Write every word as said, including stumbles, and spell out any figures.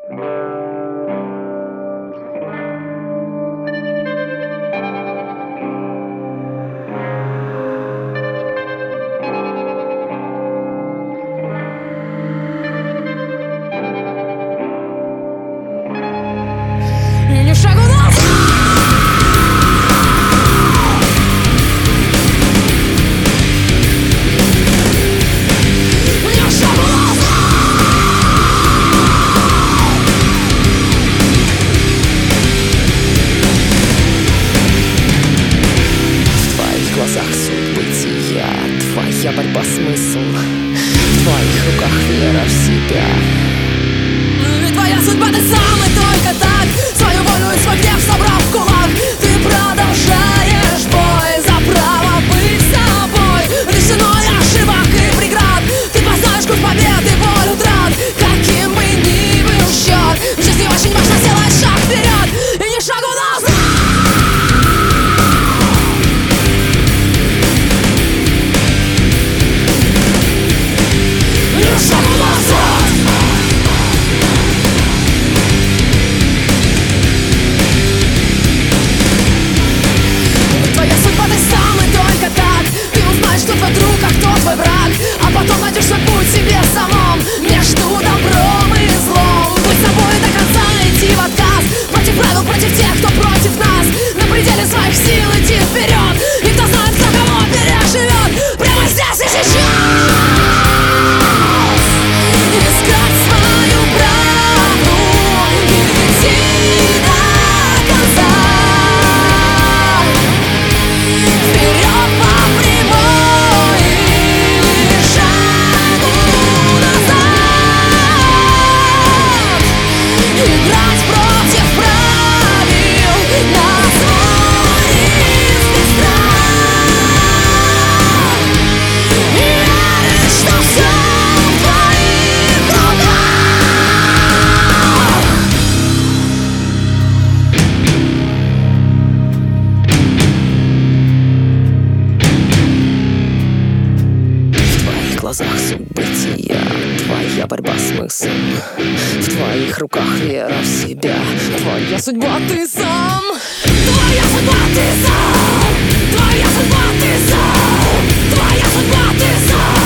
Твоя борьба, смысл, в твоих руках вера в себя. Ведь твоя судьба ты сам, и только так, свою волю и свой гнев собрав в кулак, ты продолжаешь бой за право быть собой. Лишеной ошибок и преград, ты познаешь вкус победы, боль утрат. Каким бы ни был счет, в жизни очень важно сделать шаг вперед и не шагу назад. А потом найдешь свой путь себе самом между добром и злом. Быть собой до конца, идти в отказ, против правил, против тех, кто против нас. На пределе своих сил идти вперед, и кто знает, кто кого переживет прямо здесь и сейчас. Искать свою правду и идти до конца. Вперед по прямой, играть против правил на свой риск и верить, что все в твоих руках. В твоих глазах суть бытия, твоя борьба, смысл, в твоих руках вера в себя. Твоя судьба ты сам, Твоя судьба ты сам, твоя судьба ты сам, твоя судьба ты сам.